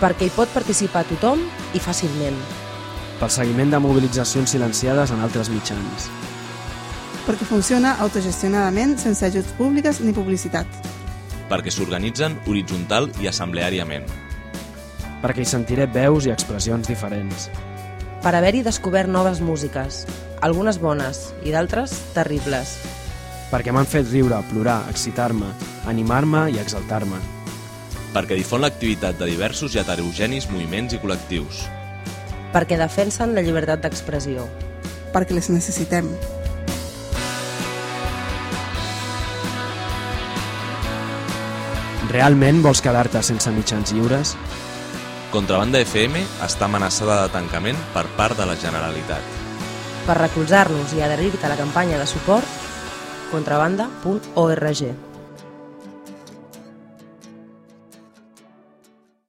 perquè hi pot participar tothom i fàcilment. Pel seguiment de mobilitzacions silenciades en altres mitjans. Perquè funciona autogestionadament sense ajuts públiques ni publicitat. Perquè s'organitzen horitzontal i assembleàriament. Perquè hi sentiré veus i expressions diferents. Per haver-hi descobert noves músiques, algunes bones i d'altres terribles. Perquè m'han fet riure, plorar, excitar-me, animar-me i exaltar-me. Perquè difon l'activitat de diversos i heterogenis moviments i col·lectius. Perquè defensen la llibertat d'expressió. Perquè les necessitem. Realment vols quedar-te sense mitjans lliures? Contrabanda FM està amenaçada de tancament per part de la Generalitat. Per recolzar-nos i adherir-te a la campanya de suport, contrabanda.org.